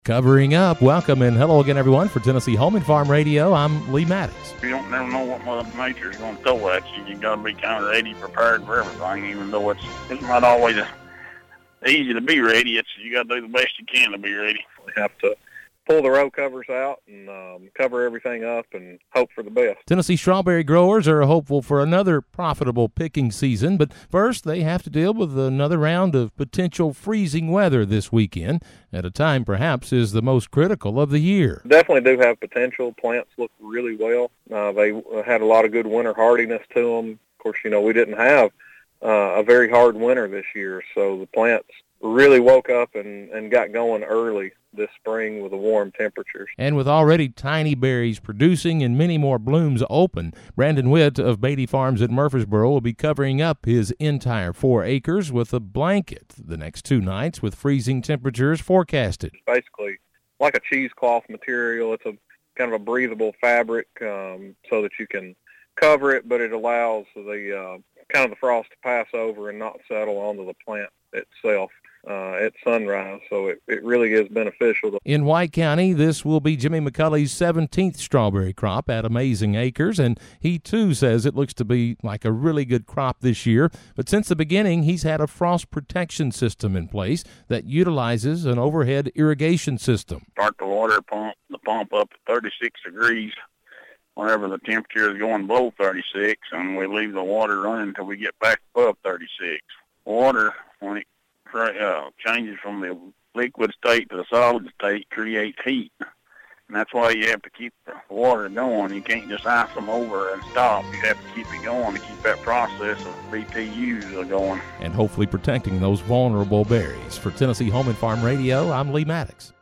Covering up, welcome and hello again, everyone, for Tennessee Home and Farm Radio. I'm Lee Maddox. You don't never know what Mother Nature's going to throw at you. You got to be kind of ready, prepared for everything, even though it's not always easy to be ready. You got to do the best you can to be ready. We have to pull the row covers out and cover everything up and hope for the best. Tennessee strawberry growers are hopeful for another profitable picking season, but first they have to deal with another round of potential freezing weather this weekend, at a time perhaps is the most critical of the year. Definitely do have potential. Plants look really well. They had a lot of good winter hardiness to them. Of course, we didn't have a very hard winter this year, so the plants really woke up and got going early this spring with the warm temperatures. And with already tiny berries producing and many more blooms open, Brandon Witt of Beatty Farms at Murfreesboro will be covering up his entire 4 acres with a blanket the next 2 nights with freezing temperatures forecasted. It's basically like a cheesecloth material. It's a kind of a breathable fabric so that you can cover it, but it allows the kind of the frost to pass over and not settle onto the plant itself at sunrise, so it really is beneficial. In White County, this will be Jimmy McCulley's 17th strawberry crop at Amazing Acres, and he too says it looks to be like a really good crop this year. But since the beginning, he's had a frost protection system in place that utilizes an overhead irrigation system. Start the water pump up to 36 degrees whenever the temperature is going below 36, and we leave the water running until we get back above 36. Water, when it changes from the liquid state to the solid state, creates heat. And that's why you have to keep the water going. You can't just ice them over and stop. You have to keep it going to keep that process of BTUs going. And hopefully protecting those vulnerable berries. For Tennessee Home and Farm Radio, I'm Lee Maddox.